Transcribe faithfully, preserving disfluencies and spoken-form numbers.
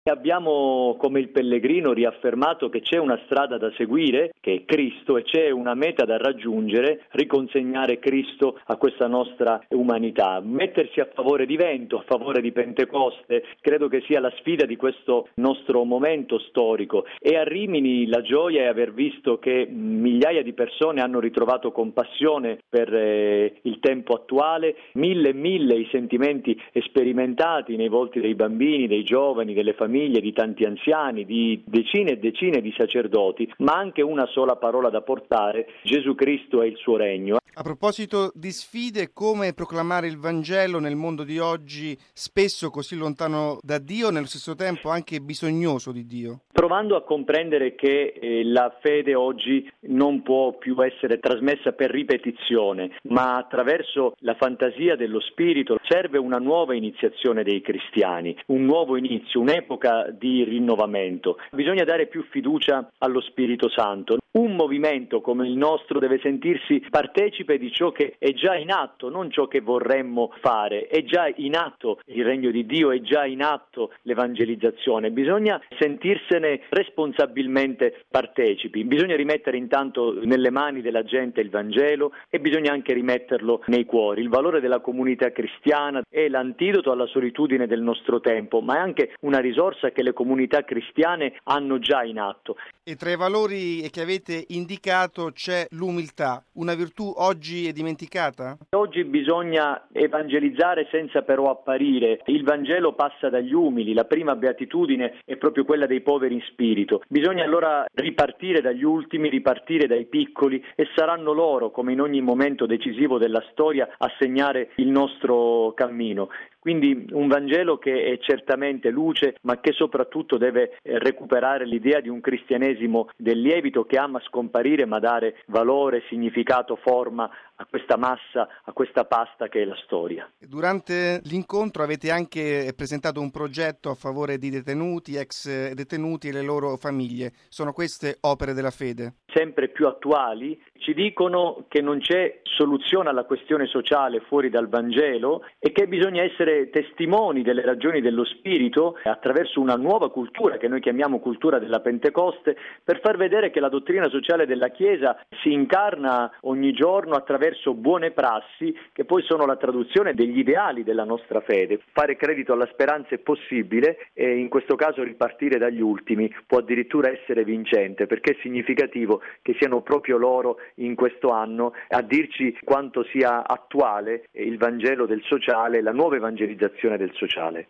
Abbiamo come il pellegrino riaffermato che c'è una strada da seguire, che è Cristo, e c'è una meta da raggiungere, riconsegnare Cristo a questa nostra umanità. Mettersi a favore di Vento, a favore di Pentecoste, credo che sia la sfida di questo nostro momento storico. E a Rimini la gioia è aver visto che migliaia di persone hanno ritrovato compassione per eh, il tempo attuale, mille e mille i sentimenti sperimentati nei volti dei bambini, dei giovani, delle famiglie, di tanti anziani, di decine e decine di sacerdoti, ma anche una sola parola da portare: Gesù Cristo è il suo regno. A proposito di sfide, come proclamare il Vangelo nel mondo di oggi, spesso così lontano da Dio, nello stesso tempo anche bisognoso di Dio? Provando a comprendere che eh, la fede oggi non può più essere trasmessa per ripetizione, ma attraverso la fantasia dello Spirito. Serve una nuova iniziazione dei cristiani, un nuovo inizio, un'epoca di rinnovamento. Bisogna dare più fiducia allo Spirito Santo. Un movimento come il nostro deve sentirsi partecipe di ciò che è già in atto, non ciò che vorremmo fare. È già in atto il regno di Dio, è già in atto l'evangelizzazione. Bisogna sentirsene responsabilmente partecipi. Bisogna rimettere intanto nelle mani della gente il Vangelo e bisogna anche rimetterlo nei cuori. Il valore della comunità cristiana è l'antidoto alla solitudine del nostro tempo, ma è anche una risorsa che le comunità cristiane hanno già in atto. E tra i valori che avete indicato c'è l'umiltà, una virtù oggi è dimenticata? Oggi bisogna evangelizzare senza però apparire. Il Vangelo passa dagli umili, la prima beatitudine è proprio quella dei poveri in spirito. Bisogna allora ripartire dagli ultimi, ripartire dai piccoli, e saranno loro, come in ogni momento decisivo della storia, a segnare il nostro cammino. Quindi un Vangelo che è certamente luce, ma che soprattutto deve recuperare l'idea di un cristianesimo del lievito che ama scomparire ma dare valore, significato, forma a questa massa, a questa pasta che è la storia. Durante l'incontro avete anche presentato un progetto a favore di detenuti, ex detenuti e le loro famiglie. Sono queste opere della fede? Sempre più attuali, ci dicono che non c'è soluzione alla questione sociale fuori dal Vangelo e che bisogna essere testimoni delle ragioni dello Spirito attraverso una nuova cultura che noi chiamiamo cultura della Pentecoste, per far vedere che la dottrina sociale della Chiesa si incarna ogni giorno attraverso buone prassi che poi sono la traduzione degli ideali della nostra fede. Fare credito alla speranza è possibile e in questo caso ripartire dagli ultimi può addirittura essere vincente, perché è significativo che siano proprio loro in questo anno a dirci quanto sia attuale il Vangelo del sociale, la nuova evangelizzazione del sociale.